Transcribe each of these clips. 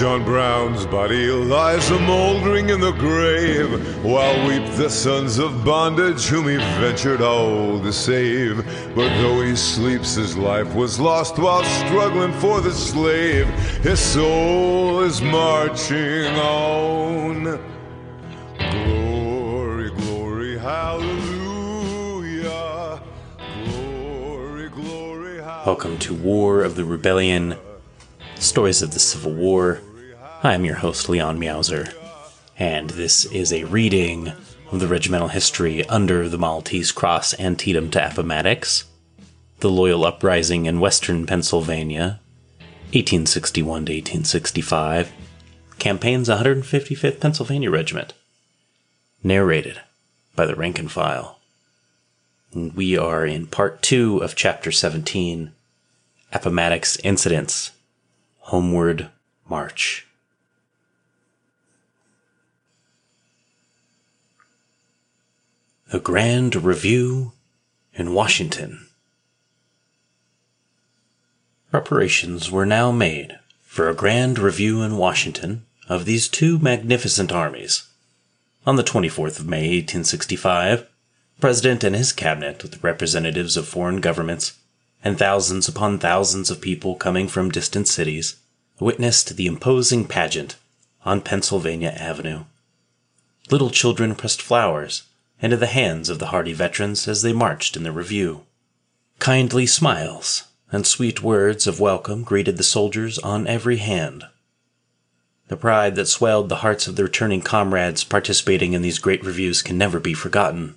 John Brown's body lies a-mouldering in the grave, while weep the sons of bondage whom he ventured all to save. But though he sleeps, his life was lost while struggling for the slave. His soul is marching on. Glory, glory, hallelujah. Glory, glory, hallelujah. Welcome to War of the Rebellion, Stories of the Civil War. I am your host, Leon Meowser, and this is a reading of the regimental history under the Maltese Cross Antietam to Appomattox, the Loyal Uprising in Western Pennsylvania, 1861 to 1865, Campaign's 155th Pennsylvania Regiment, narrated by the rank and file. And we are in Part 2 of Chapter 17, Appomattox Incidents, Homeward March. The Grand Review in Washington. Preparations were now made for a grand review in Washington of these two magnificent armies. On the 24th of May, 1865, the President and his cabinet, with representatives of foreign governments and thousands upon thousands of people coming from distant cities, witnessed the imposing pageant on Pennsylvania Avenue. Little children pressed flowers into the hands of the hardy veterans as they marched in the review. Kindly smiles and sweet words of welcome greeted the soldiers on every hand. The pride that swelled the hearts of the returning comrades participating in these great reviews can never be forgotten.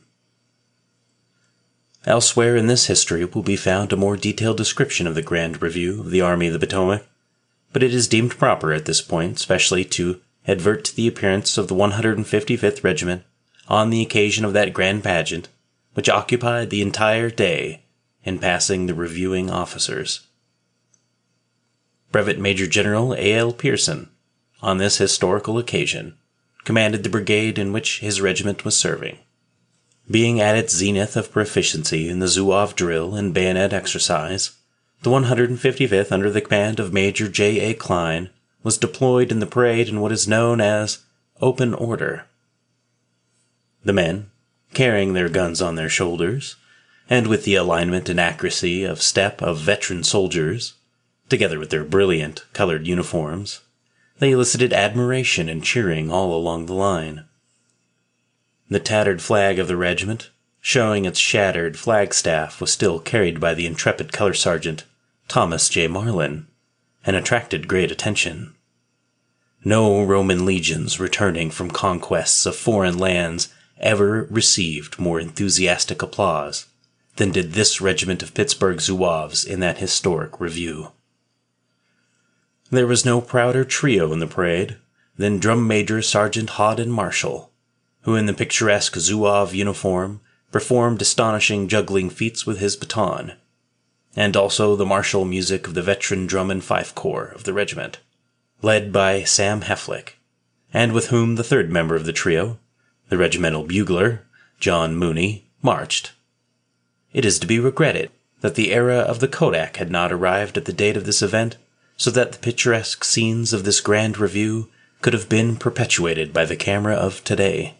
Elsewhere in this history will be found a more detailed description of the Grand Review of the Army of the Potomac, but it is deemed proper at this point especially to advert to the appearance of the 155th Regiment on the occasion of that grand pageant, which occupied the entire day in passing the reviewing officers. Brevet Major General A.L. Pearson, on this historical occasion, commanded the brigade in which his regiment was serving. Being at its zenith of proficiency in the Zouave drill and bayonet exercise, the 155th, under the command of Major J.A. Klein, was deployed in the parade in what is known as open order. The men, carrying their guns on their shoulders, and with the alignment and accuracy of step of veteran soldiers, together with their brilliant colored uniforms, they elicited admiration and cheering all along the line. The tattered flag of the regiment, showing its shattered flagstaff, was still carried by the intrepid color sergeant, Thomas J. Marlin, and attracted great attention. No Roman legions returning from conquests of foreign lands ever received more enthusiastic applause than did this regiment of Pittsburgh Zouaves in that historic review. There was no prouder trio in the parade than Drum Major Sergeant Hawdon Marshall, who in the picturesque Zouave uniform performed astonishing juggling feats with his baton, and also the martial music of the veteran drum and fife corps of the regiment, led by Sam Heflick, and with whom the third member of the trio, the regimental bugler, John Mooney, marched. It is to be regretted that the era of the Kodak had not arrived at the date of this event, so that the picturesque scenes of this grand review could have been perpetuated by the camera of today.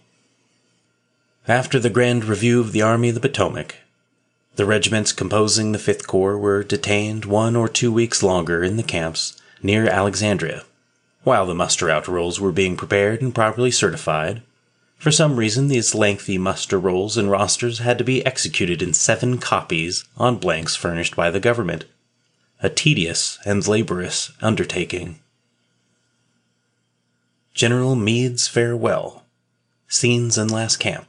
After the grand review of the Army of the Potomac, the regiments composing the 5th Corps were detained 1 or 2 weeks longer in the camps near Alexandria, while the muster-out rolls were being prepared and properly certified. For some reason, these lengthy muster rolls and rosters had to be executed in 7 copies on blanks furnished by the government, a tedious and laborious undertaking. General Meade's Farewell, Scenes in Last Camp.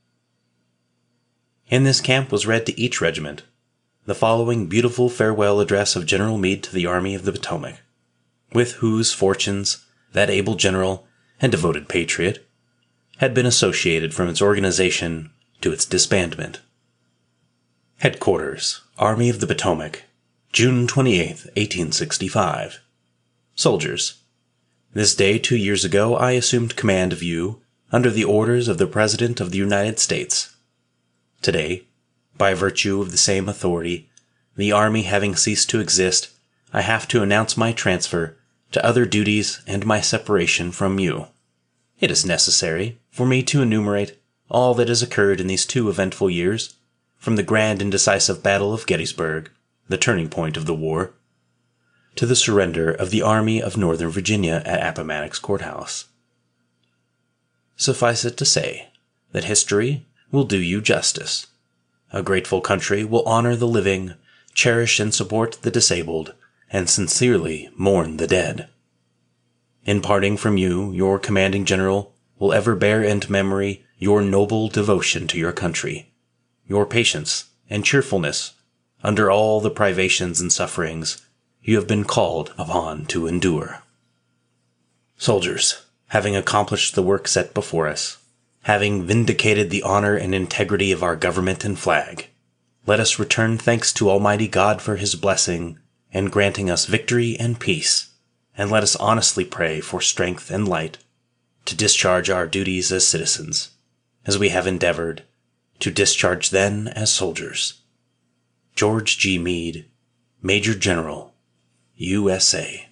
In this camp was read to each regiment the following beautiful farewell address of General Meade to the Army of the Potomac, with whose fortunes that able general and devoted patriot had been associated from its organization to its disbandment. Headquarters, Army of the Potomac, June 28, 1865. Soldiers, this day 2 years ago I assumed command of you under the orders of the President of the United States. Today, by virtue of the same authority, the Army having ceased to exist, I have to announce my transfer to other duties and my separation from you. It is necessary for me to enumerate all that has occurred in these 2 eventful years, from the grand and decisive Battle of Gettysburg, the turning point of the war, to the surrender of the Army of Northern Virginia at Appomattox Courthouse. Suffice it to say that history will do you justice. A grateful country will honor the living, cherish and support the disabled, and sincerely mourn the dead. In parting from you, your commanding general will ever bear in memory your noble devotion to your country, your patience and cheerfulness under all the privations and sufferings you have been called upon to endure. Soldiers, having accomplished the work set before us, having vindicated the honor and integrity of our government and flag, let us return thanks to Almighty God for His blessing and granting us victory and peace, and let us honestly pray for strength and light to discharge our duties as citizens, as we have endeavored to discharge then as soldiers. George G. Meade, Major General, USA.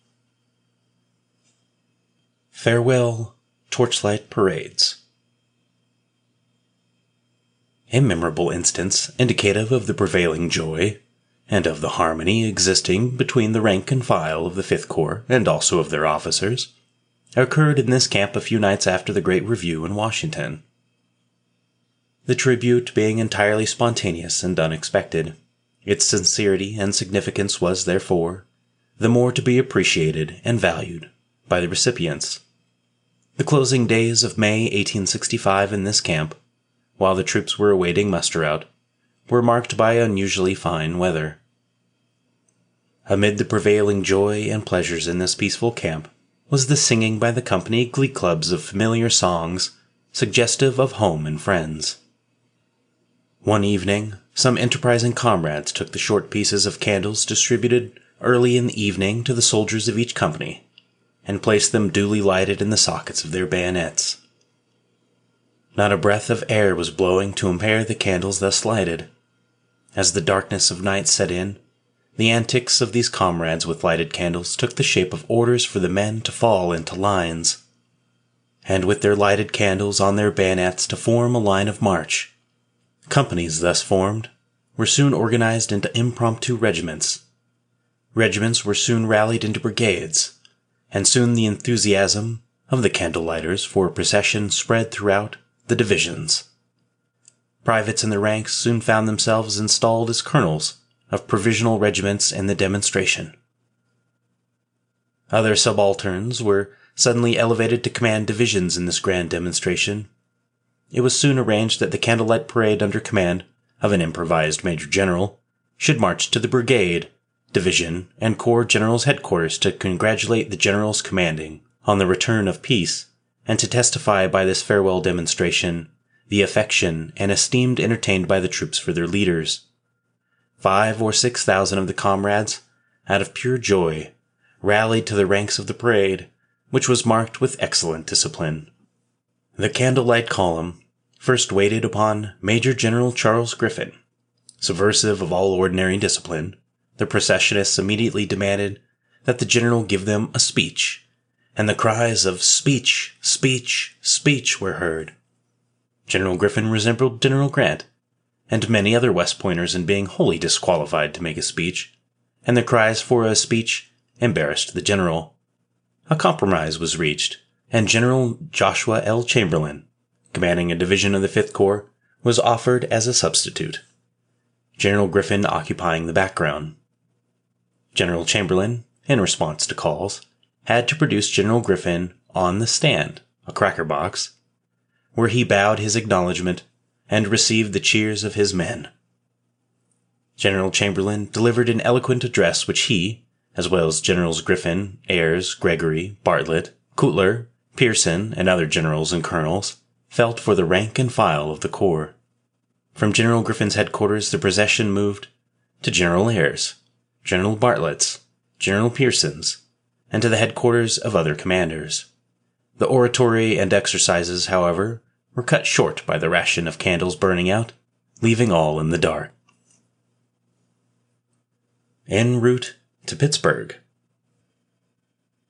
Farewell Torchlight Parades. A memorable instance indicative of the prevailing joy and of the harmony existing between the rank and file of the Fifth Corps and also of their officers occurred in this camp a few nights after the Great Review in Washington. The tribute being entirely spontaneous and unexpected, its sincerity and significance was, therefore, the more to be appreciated and valued by the recipients. The closing days of May 1865 in this camp, while the troops were awaiting muster-out, were marked by unusually fine weather. Amid the prevailing joy and pleasures in this peaceful camp was the singing by the company glee clubs of familiar songs suggestive of home and friends. One evening, some enterprising comrades took the short pieces of candles distributed early in the evening to the soldiers of each company, and placed them duly lighted in the sockets of their bayonets. Not a breath of air was blowing to impair the candles thus lighted. As the darkness of night set in, the antics of these comrades with lighted candles took the shape of orders for the men to fall into lines, and with their lighted candles on their bayonets to form a line of march. Companies thus formed were soon organized into impromptu regiments. Regiments were soon rallied into brigades, and soon the enthusiasm of the candle-lighters for a procession spread throughout the divisions. Privates in the ranks soon found themselves installed as colonels of provisional regiments in the demonstration. Other subalterns were suddenly elevated to command divisions in this grand demonstration. It was soon arranged that the candlelight parade under command of an improvised major general should march to the brigade, division, and corps general's headquarters to congratulate the generals commanding on the return of peace, and to testify by this farewell demonstration the affection and esteem entertained by the troops for their leaders. 5,000 or 6,000 of the comrades, out of pure joy, rallied to the ranks of the parade, which was marked with excellent discipline. The candlelight column first waited upon Major General Charles Griffin. Subversive of all ordinary discipline, the processionists immediately demanded that the general give them a speech, and the cries of "Speech! Speech! Speech!" were heard. General Griffin resembled General Grant and many other West Pointers in being wholly disqualified to make a speech, and the cries for a speech embarrassed the general. A compromise was reached, and General Joshua L. Chamberlain, commanding a division of the Fifth Corps, was offered as a substitute, General Griffin occupying the background. General Chamberlain, in response to calls, had to produce General Griffin on the stand, a cracker box, where he bowed his acknowledgment and received the cheers of his men. General Chamberlain delivered an eloquent address which he, as well as Generals Griffin, Ayres, Gregory, Bartlett, Cutler, Pearson, and other generals and colonels, felt for the rank and file of the corps. From General Griffin's headquarters the procession moved to General Ayres, General Bartlett's, General Pearson's, and to the headquarters of other commanders. The oratory and exercises, however, were cut short by the ration of candles burning out, leaving all in the dark. En route to Pittsburgh.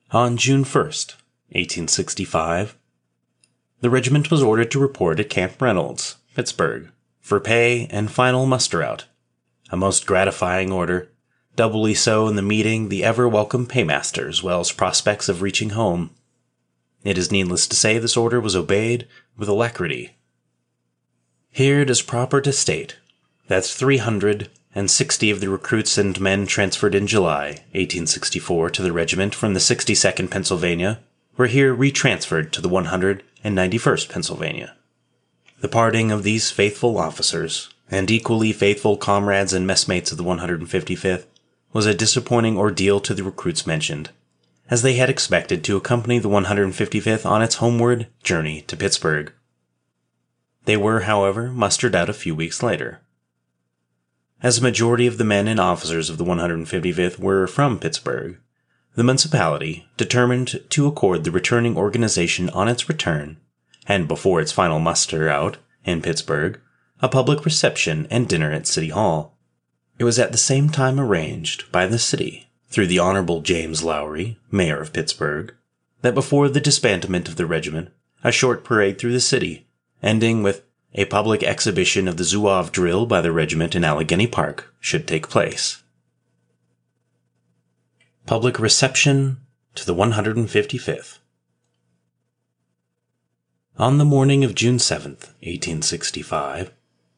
On June 1st, 1865, the regiment was ordered to report at Camp Reynolds, Pittsburgh, for pay and final muster-out, a most gratifying order, doubly so in the meeting the ever-welcome paymaster as well as prospects of reaching home. It is needless to say this order was obeyed with alacrity. Here it is proper to state that 360 of the recruits and men transferred in July 1864 to the regiment from the 62nd Pennsylvania were here retransferred to the 191st Pennsylvania. The parting of these faithful officers, and equally faithful comrades and messmates of the 155th, was a disappointing ordeal to the recruits mentioned, as they had expected to accompany the 155th on its homeward journey to Pittsburgh. They were, however, mustered out a few weeks later. As a majority of the men and officers of the 155th were from Pittsburgh, the municipality determined to accord the returning organization on its return, and before its final muster out in Pittsburgh, a public reception and dinner at City Hall. It was at the same time arranged by the city, through the Honorable James Lowry, Mayor of Pittsburgh, that before the disbandment of the regiment, a short parade through the city, ending with a public exhibition of the Zouave drill by the regiment in Allegheny Park, should take place. Public reception to the 155th. On the morning of June 7th, 1865,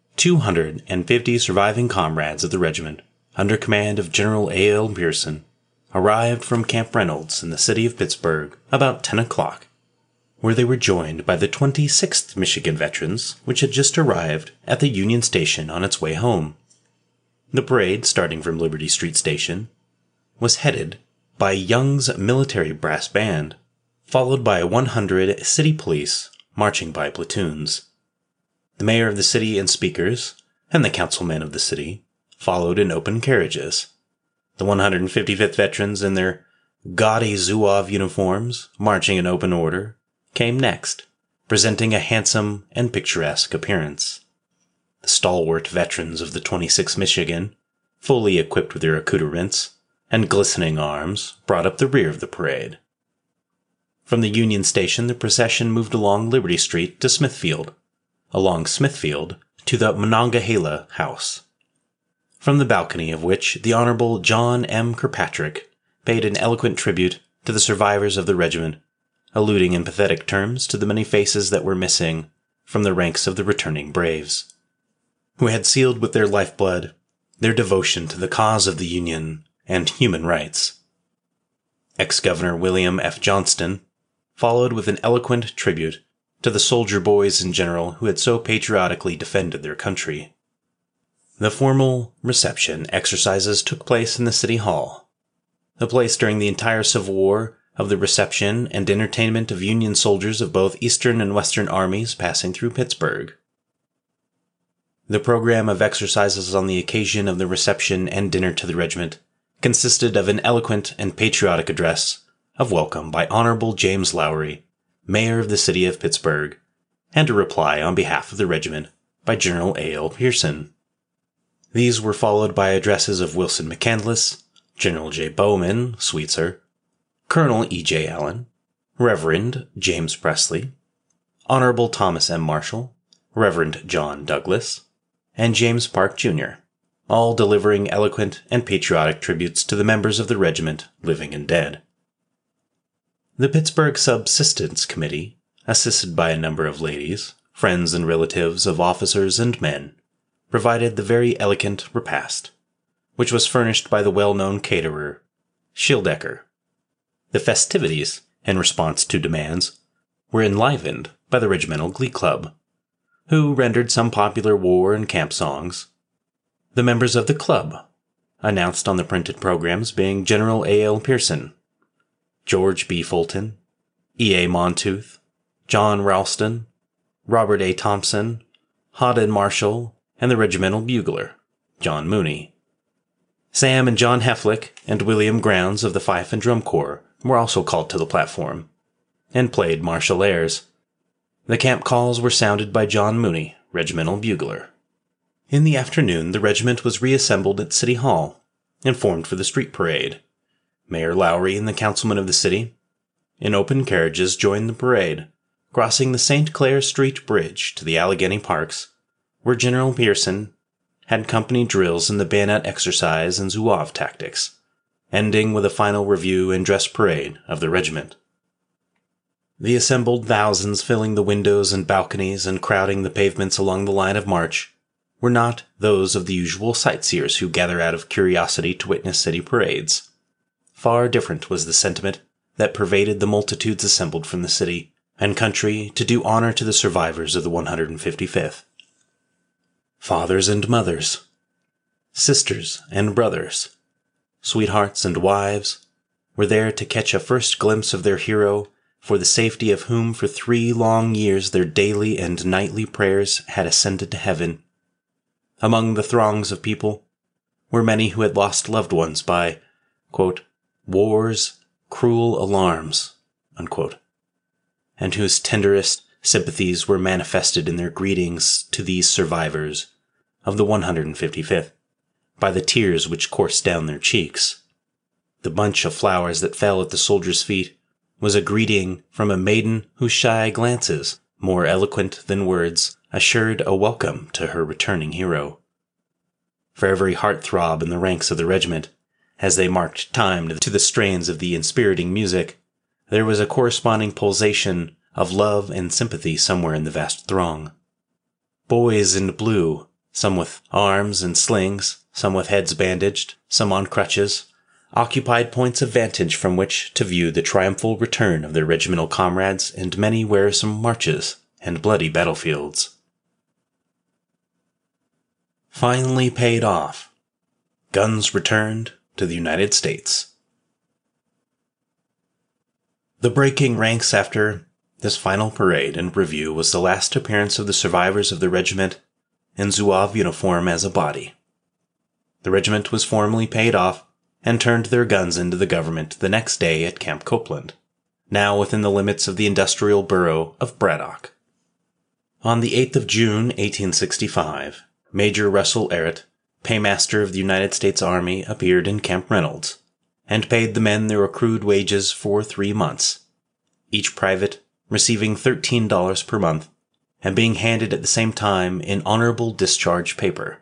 250 surviving comrades of the regiment, under command of General A. L. Pearson, arrived from Camp Reynolds in the city of Pittsburgh about 10 o'clock, where they were joined by the 26th Michigan Veterans, which had just arrived at the Union Station on its way home. The parade, starting from Liberty Street Station, was headed by Young's Military Brass Band, followed by 100 city police marching by platoons. The mayor of the city and speakers, and the councilmen of the city, followed in open carriages. The 155th veterans in their gaudy Zouave uniforms, marching in open order, came next, presenting a handsome and picturesque appearance. The stalwart veterans of the 26th Michigan, fully equipped with their accoutrements and glistening arms, brought up the rear of the parade. From the Union Station, the procession moved along Liberty Street to Smithfield, along Smithfield to the Monongahela House, from the balcony of which the Honorable John M. Kirkpatrick paid an eloquent tribute to the survivors of the regiment, alluding in pathetic terms to the many faces that were missing from the ranks of the returning braves, who had sealed with their lifeblood their devotion to the cause of the Union and human rights. Ex-Governor William F. Johnston followed with an eloquent tribute to the soldier boys in general who had so patriotically defended their country. The formal reception exercises took place in the City Hall, the place during the entire Civil War of the reception and entertainment of Union soldiers of both Eastern and Western armies passing through Pittsburgh. The program of exercises on the occasion of the reception and dinner to the regiment consisted of an eloquent and patriotic address of welcome by Honorable James Lowry, Mayor of the city of Pittsburgh, and a reply on behalf of the regiment by General A. L. Pearson. These were followed by addresses of Wilson McCandless, General J. Bowman, Sweetser, Colonel E. J. Allen, Reverend James Presley, Honorable Thomas M. Marshall, Reverend John Douglas, and James Park, Jr., all delivering eloquent and patriotic tributes to the members of the regiment, living and dead. The Pittsburgh Subsistence Committee, assisted by a number of ladies, friends and relatives of officers and men, provided the very elegant repast, which was furnished by the well-known caterer, Schildecker. The festivities, in response to demands, were enlivened by the Regimental Glee Club, who rendered some popular war and camp songs. The members of the club, announced on the printed programs being General A. L. Pearson, George B. Fulton, E. A. Montooth, John Ralston, Robert A. Thompson, Hawdon Marshall, and the regimental bugler, John Mooney. Sam and John Heflick and William Grounds of the Fife and Drum Corps were also called to the platform, and played martial airs. The camp calls were sounded by John Mooney, regimental bugler. In the afternoon, the regiment was reassembled at City Hall, and formed for the street parade. Mayor Lowry and the councilmen of the city, in open carriages joined the parade, crossing the St. Clair Street Bridge to the Allegheny Parks, where General Pearson had company drills in the bayonet exercise and Zouave tactics, ending with a final review and dress parade of the regiment. The assembled thousands filling the windows and balconies and crowding the pavements along the line of march were not those of the usual sightseers who gather out of curiosity to witness city parades. Far different was the sentiment that pervaded the multitudes assembled from the city and country to do honor to the survivors of the 155th. Fathers and mothers, sisters and brothers, sweethearts and wives were there to catch a first glimpse of their hero, for the safety of whom for 3 long years their daily and nightly prayers had ascended to heaven. Among the throngs of people were many who had lost loved ones by, quote, war's cruel alarms, unquote, and whose tenderest sympathies were manifested in their greetings to these survivors of the 155th by the tears which coursed down their cheeks. The bunch of flowers that fell at the soldiers' feet was a greeting from a maiden whose shy glances, more eloquent than words, assured a welcome to her returning hero. For every heart-throb in the ranks of the regiment, as they marked time to the strains of the inspiriting music, there was a corresponding pulsation of love and sympathy somewhere in the vast throng. Boys in blue, some with arms and slings, some with heads bandaged, some on crutches, occupied points of vantage from which to view the triumphal return of their regimental comrades and many wearisome marches and bloody battlefields. Finally paid off. Guns returned to the United States. The breaking ranks after this final parade and review was the last appearance of the survivors of the regiment in Zouave uniform as a body. The regiment was formally paid off and turned their guns into the government the next day at Camp Copeland, now within the limits of the industrial borough of Braddock. On the 8th of June, 1865, Major Russell Errett, paymaster of the United States Army, appeared in Camp Reynolds, and paid the men their accrued wages for 3 months, each private receiving $13 per month, and being handed at the same time in honorable discharge paper.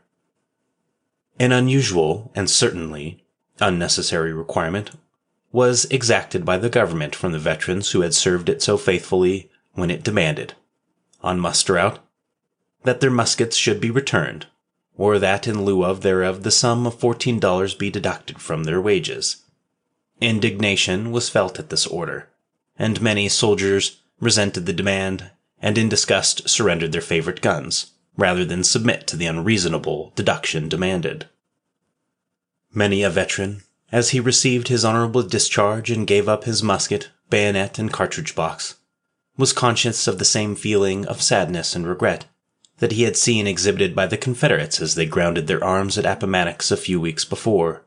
An unusual, and certainly unnecessary requirement was exacted by the government from the veterans who had served it so faithfully when it demanded, on muster out, that their muskets should be returned, or that in lieu of thereof the sum of $14 be deducted from their wages. Indignation was felt at this order, and many soldiers resented the demand and in disgust surrendered their favorite guns, rather than submit to the unreasonable deduction demanded. Many a veteran, as he received his honorable discharge and gave up his musket, bayonet, and cartridge box, was conscious of the same feeling of sadness and regret that he had seen exhibited by the Confederates as they grounded their arms at Appomattox a few weeks before.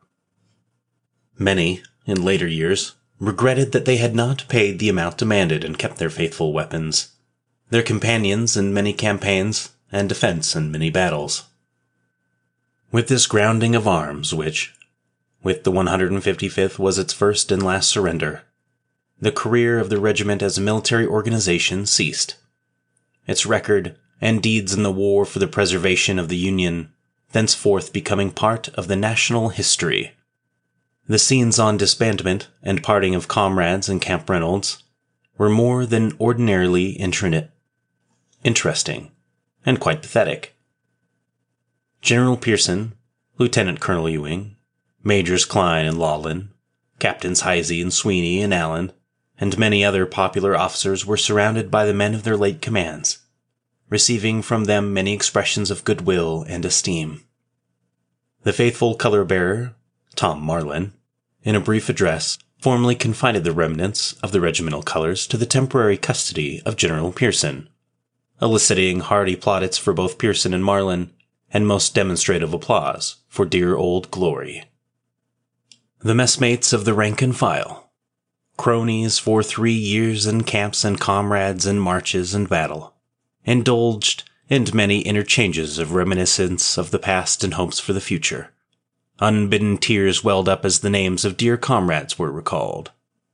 Many, in later years, regretted that they had not paid the amount demanded and kept their faithful weapons, their companions in many campaigns and defense in many battles. With this grounding of arms, which, with the 155th, was its first and last surrender, the career of the regiment as a military organization ceased. Its record and deeds in the war for the preservation of the Union thenceforth becoming part of the national history. The scenes on disbandment and parting of comrades in Camp Reynolds were more than ordinarily interesting, and quite pathetic. General Pearson, Lieutenant Colonel Ewing, Majors Klein and Lawlin, Captains Heisey and Sweeney and Allen, and many other popular officers were surrounded by the men of their late commands, receiving from them many expressions of goodwill and esteem. The faithful color-bearer, Tom Marlin, in a brief address, formally confided the remnants of the regimental colors to the temporary custody of General Pearson, eliciting hearty plaudits for both Pearson and Marlin, and most demonstrative applause for dear old Glory. The messmates of the rank and file, cronies for 3 years in camps and comrades in marches and battle, indulged in many interchanges of reminiscence of the past and hopes for the future. Unbidden tears welled up as the names of dear comrades were recalled.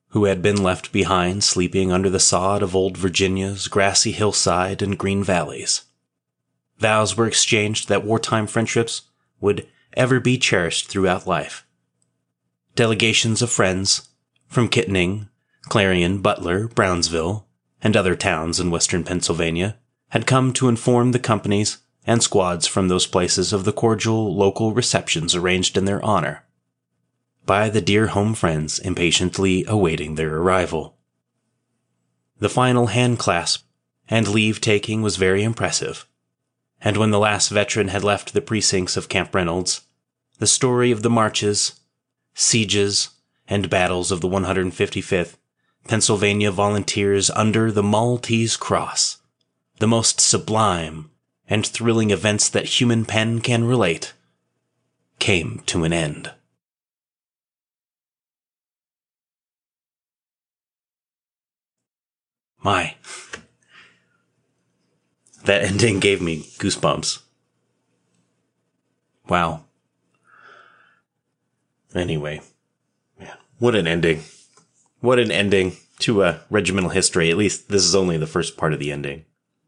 who had been left behind sleeping under the sod of old Virginia's grassy hillside and green valleys. Vows were exchanged that wartime friendships would ever be cherished throughout life. Delegations of friends from Kittanning, Clarion, Butler, Brownsville, and other towns in western Pennsylvania had come to inform the companies and squads from those places of the cordial local receptions arranged in their honor by the dear home friends impatiently awaiting their arrival. The final hand-clasp and leave-taking was very impressive, and when the last veteran had left the precincts of Camp Reynolds, the story of the marches, sieges, and battles of the 155th Pennsylvania Volunteers under the Maltese Cross, the most sublime and thrilling events that human pen can relate, came to an end. My, that ending gave me goosebumps. Wow. Anyway, man, what an ending. What an ending to a regimental history. At least this is only the first part of the ending.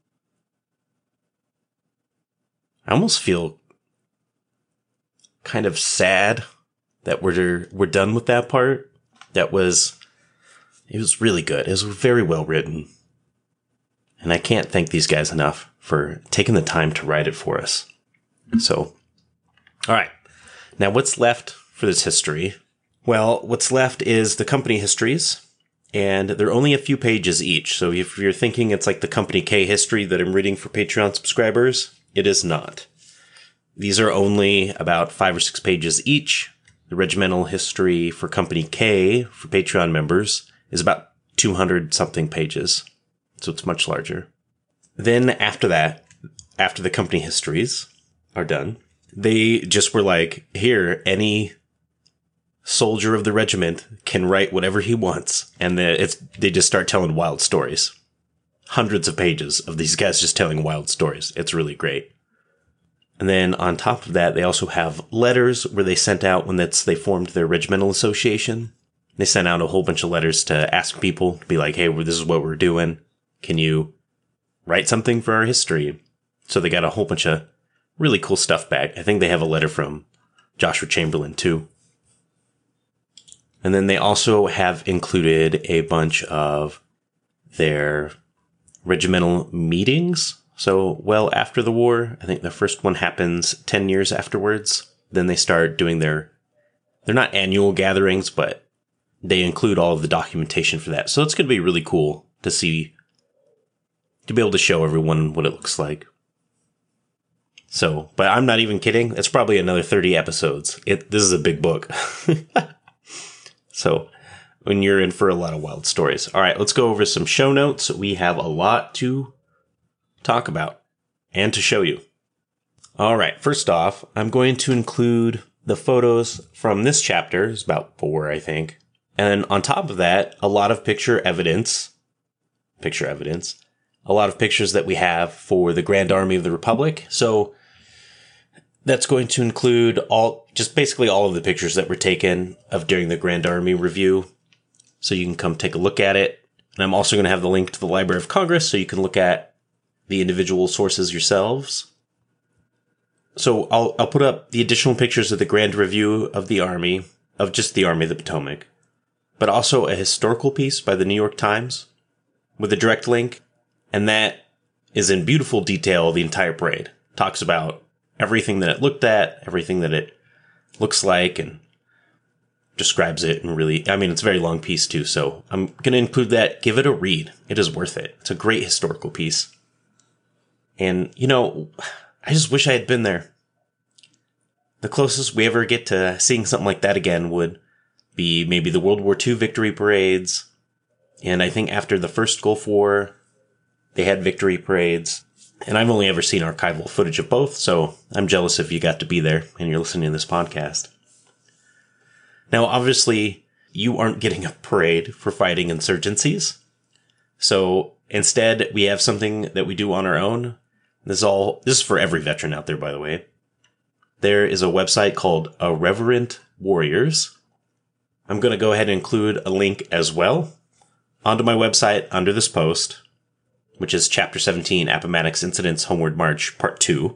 I almost feel kind of sad that we're done with that part. It was really good. It was very well written. And I can't thank these guys enough for taking the time to write it for us. So, all right. Now, what's left for this history? Well, what's left is the company histories, and they're only a few pages each. So if you're thinking it's like the Company K history that I'm reading for Patreon subscribers, it is not. These are only about 5 or 6 pages each. The regimental history for Company K for Patreon members is about 200-something pages. So it's much larger. Then after that, after the company histories are done, they just were like, here, any soldier of the regiment can write whatever he wants. And they just start telling wild stories. Hundreds of pages of these guys just telling wild stories. It's really great. And then on top of that, they also have letters where they sent out when they formed their regimental association. They sent out a whole bunch of letters to ask people to be like, hey, this is what we're doing. Can you write something for our history? So they got a whole bunch of really cool stuff back. I think they have a letter from Joshua Chamberlain too. And then they also have included a bunch of their regimental meetings. So well after the war, I think the first one happens 10 years afterwards. Then they start doing they're not annual gatherings, but they include all of the documentation for that. So it's going to be really cool to see, to be able to show everyone what it looks like. So, but I'm not even kidding. It's probably another 30 episodes. This is a big book. So, when you're in for a lot of wild stories. All right, let's go over some show notes. We have a lot to talk about and to show you. All right, first off, I'm going to include the photos from this chapter. It's about 4, I think. And on top of that, a lot of picture evidence. A lot of pictures that we have for the Grand Army of the Republic. So that's going to include basically all of the pictures that were taken during the Grand Army review. So you can come take a look at it. And I'm also going to have the link to the Library of Congress so you can look at the individual sources yourselves. So I'll put up the additional pictures of the Grand Review of the Army, of just the Army of the Potomac, but also a historical piece by the New York Times with a direct link. And that is in beautiful detail, the entire parade. Talks about everything that it looked at, everything that it looks like, and describes it. And really, I mean, it's a very long piece too, so I'm going to include that. Give it a read. It is worth it. It's a great historical piece. And, I just wish I had been there. The closest we ever get to seeing something like that again would be maybe the World War II victory parades. And I think after the first Gulf War, they had victory parades. And I've only ever seen archival footage of both, so I'm jealous if you got to be there and you're listening to this podcast. Now, obviously, you aren't getting a parade for fighting insurgencies. So instead, we have something that we do on our own. This is for every veteran out there, by the way. There is a website called Irreverent Warriors. I'm going to go ahead and include a link as well onto my website under this post, which is Chapter 17, Appomattox Incidents Homeward March, Part 2.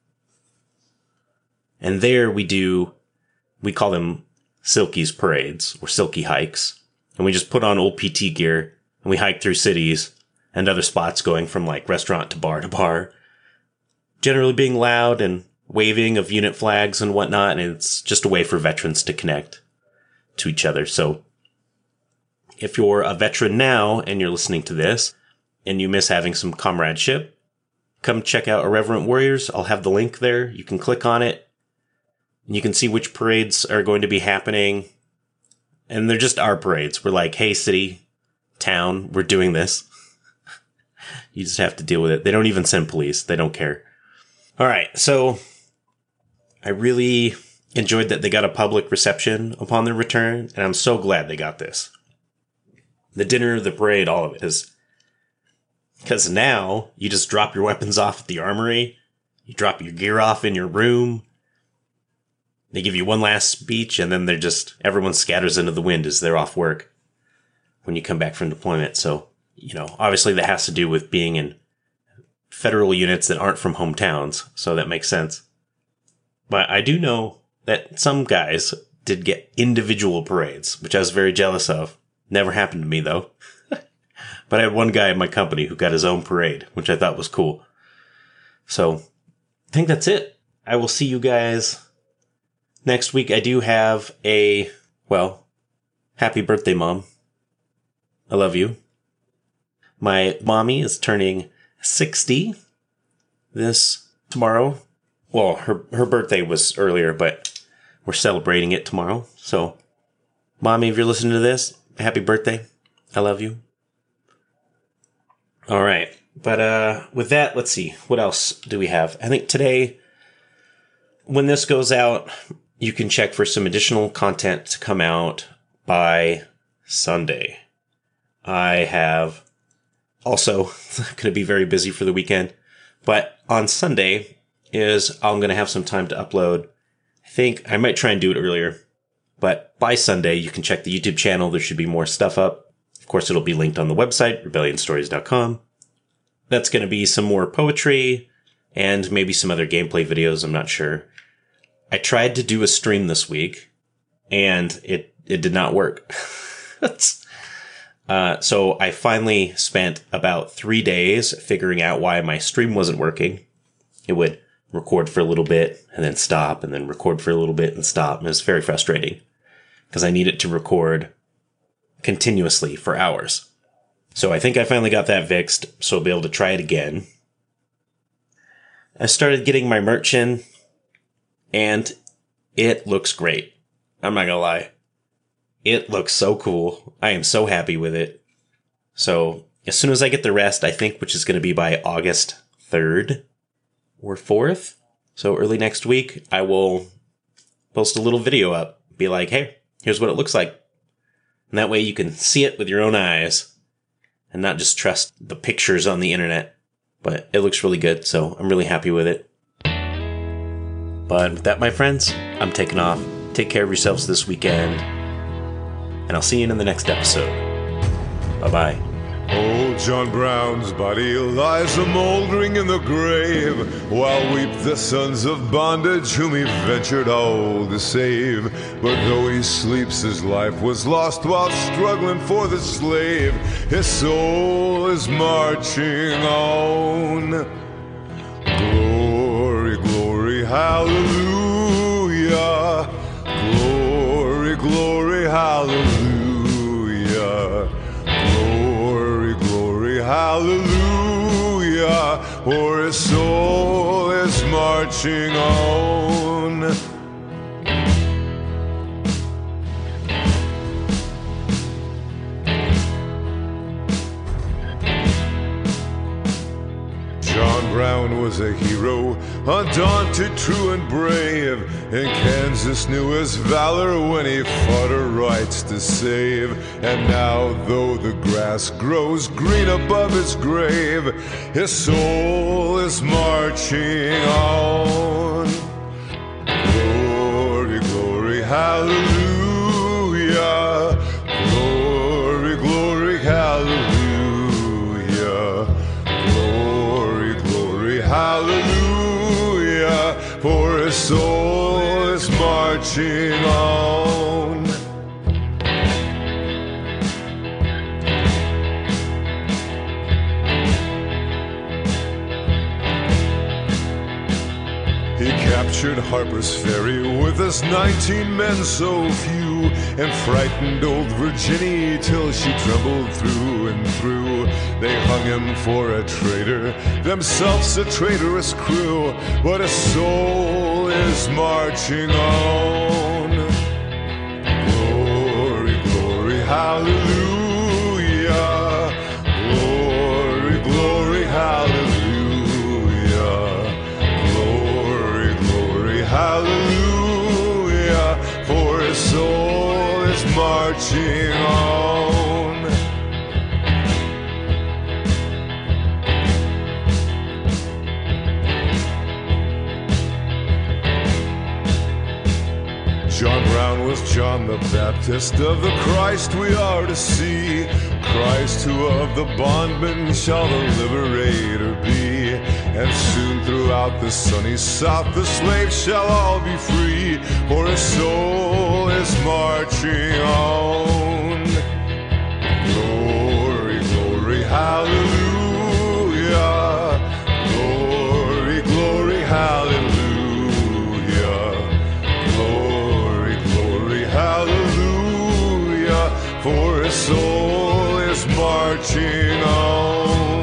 And there we call them Silky's Parades, or Silky Hikes. And we just put on old PT gear, and we hike through cities and other spots, going from like restaurant to bar, generally being loud and waving of unit flags and whatnot. And it's just a way for veterans to connect to each other. So if you're a veteran now and you're listening to this and you miss having some comradeship, come check out Irreverent Warriors. I'll have the link there. You can click on it and you can see which parades are going to be happening. And they're just our parades. We're like, hey, city, town, we're doing this. You just have to deal with it. They don't even send police. They don't care. All right. So I really enjoyed that they got a public reception upon their return. And I'm so glad they got this. The dinner, the parade, all of it is because now you just drop your weapons off at the armory. You drop your gear off in your room. They give you one last speech, and then everyone scatters into the wind as they're off work when you come back from deployment. So, obviously that has to do with being in federal units that aren't from hometowns, so that makes sense. But I do know that some guys did get individual parades, which I was very jealous of. Never happened to me, though. But I had one guy in my company who got his own parade, which I thought was cool. So, I think that's it. I will see you guys next week. I do have happy birthday, Mom. I love you. My mommy is turning 60 tomorrow. Well, her birthday was earlier, but we're celebrating it tomorrow. So, Mommy, if you're listening to this, happy birthday. I love you. All right. But with that, let's see. What else do we have? I think today, when this goes out, you can check for some additional content to come out by Sunday. I have also going to be very busy for the weekend, but on Sunday I'm going to have some time to upload. I think I might try and do it earlier, but by Sunday you can check the YouTube channel. There should be more stuff up. Of course, it'll be linked on the website, rebellionstories.com. That's going to be some more poetry and maybe some other gameplay videos. I'm not sure. I tried to do a stream this week, and it did not work. So I finally spent about 3 days figuring out why my stream wasn't working. It would record for a little bit and then stop, and then record for a little bit and stop. And it was very frustrating because I needed to record continuously for hours. So I think I finally got that fixed, so I'll be able to try it again. I started getting my merch in, and it looks great. I'm not gonna lie. It looks so cool. I am so happy with it. So as soon as I get the rest, I think, which is going to be by August 3rd or 4th, so early next week, I will post a little video up. Be like, hey, here's what it looks like. And that way you can see it with your own eyes and not just trust the pictures on the internet. But it looks really good, so I'm really happy with it. But with that, my friends, I'm taking off. Take care of yourselves this weekend, and I'll see you in the next episode. Bye-bye. Old John Brown's body lies a-mouldering in the grave, while weep the sons of bondage whom he ventured all to save. But though he sleeps, his life was lost while struggling for the slave. His soul is marching on. Glory, glory, hallelujah. Glory, glory, hallelujah. Hallelujah, for his soul is marching on. John Brown was a hero, undaunted, true and brave, and Kansas knew his valor when he fought her rights to save. And now, though the grass grows green above his grave, his soul is marching on. Glory, glory, hallelujah. marching on. He captured Harper's Ferry with his 19 men so few, and frightened old Virginia till she trembled through and through. They hung him for a traitor, themselves a traitorous crew, but his soul is marching on. Glory, glory, hallelujah. Glory, glory, hallelujah. Hallelujah, for his soul is marching on. John Brown was John the Baptist, of the Christ we are to see. Christ, who of the bondman shall the liberator be. And soon throughout the sunny South the slaves shall all be free, for his soul is marching on. Glory, glory, hallelujah. Glory, glory, hallelujah. Glory, glory, hallelujah, for his soul is marching on.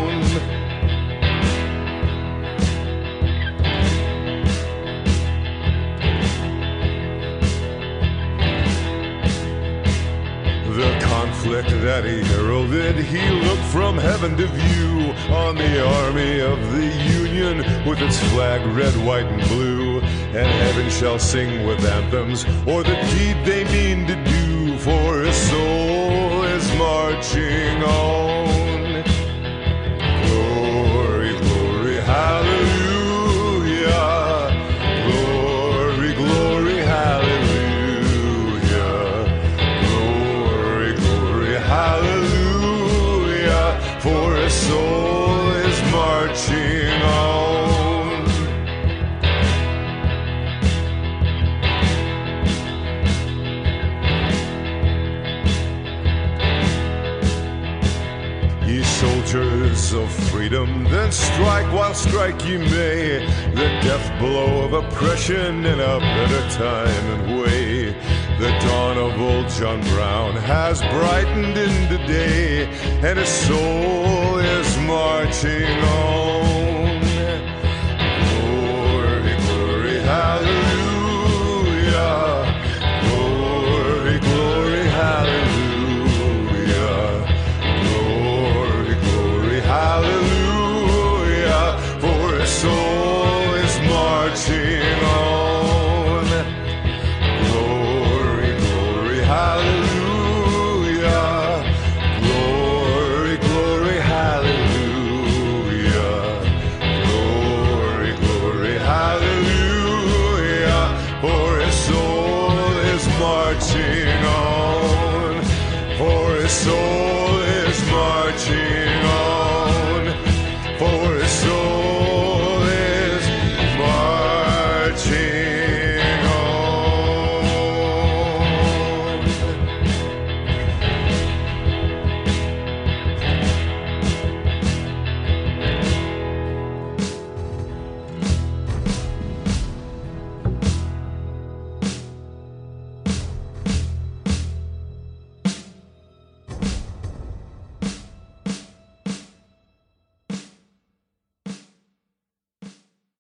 That he heralded, he looked from heaven to view on the army of the Union with its flag red, white, and blue. And heaven shall sing with anthems o'er the deed they mean to do, for his soul is marching on. Glory, glory, hallelujah. Glory, glory, hallelujah. Hallelujah, for his soul is marching on. Ye soldiers of freedom, then strike while strike ye may, the death blow of oppression in a better time and way. The dawn of old John Brown has brightened into day, and his soul is marching on.